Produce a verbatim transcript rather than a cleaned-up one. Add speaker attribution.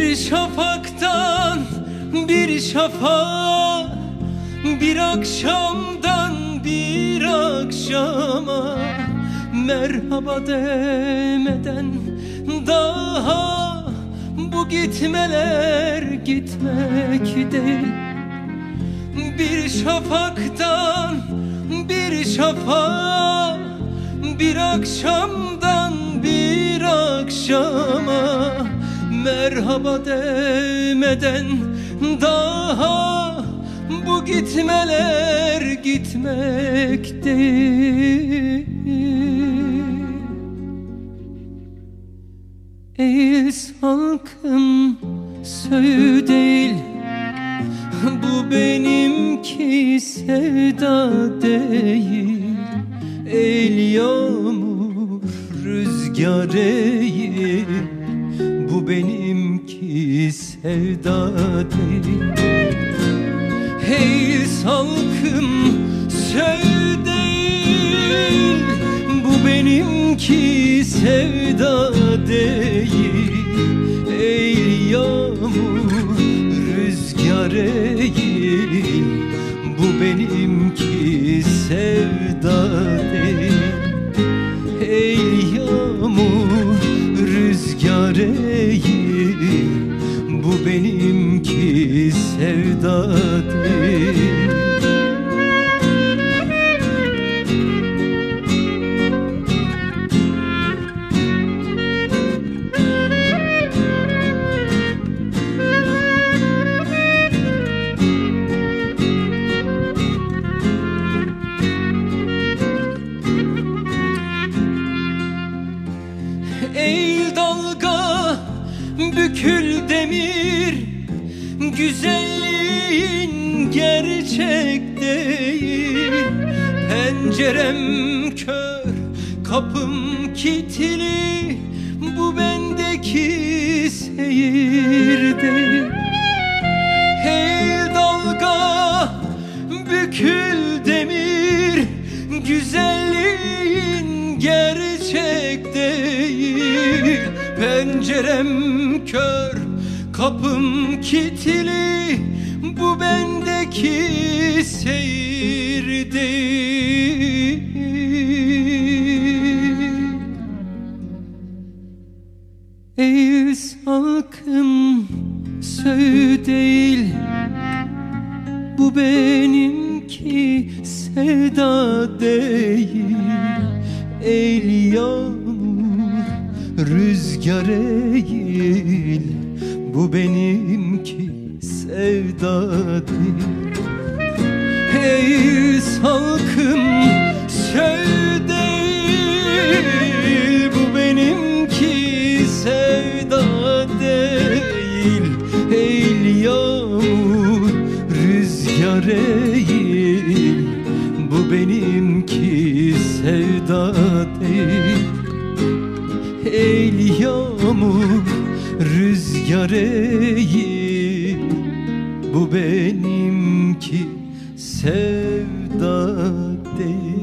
Speaker 1: Bir şafaktan bir şafağa, bir akşamdan bir akşama, merhaba demeden daha bu gitmeler gitmek değil. Bir şafaktan bir şafağa, bir akşamdan bir akşama, merhaba demeden daha bu gitmeler gitmek değil. Ey salkım söğü değil, bu benimki sevda değil. El yağmur rüzgar değil, bu benimki sevda değil. Hey salkım söğü değil, bu benimki sevda değil. Ey yağmur rüzgar değil, bu benimki sevda değil. Ey yağmur rüzgar değil, bu benimki sevda değil. Ey dalga bükül demir, güzelliğin gerçek değil. Pencerem kör, kapım kilitli, bu bendeki seyir değil. Hey dalga bükül demir, güzelliğin gerçek değil. Pencerem kör, kapım kilitli, bu bendeki seyir değil. Ey salkım söğü değil, bu benimki sevda değil. El yağmur rüzgar değil, bu benimki sevda değil. Hey salkım söğü değil, bu benimki sevda değil. Ey yağmur rüzgar değil, bu benimki sevda değil. Ey yağmur rüzgar değil, bu benimki sevda değil.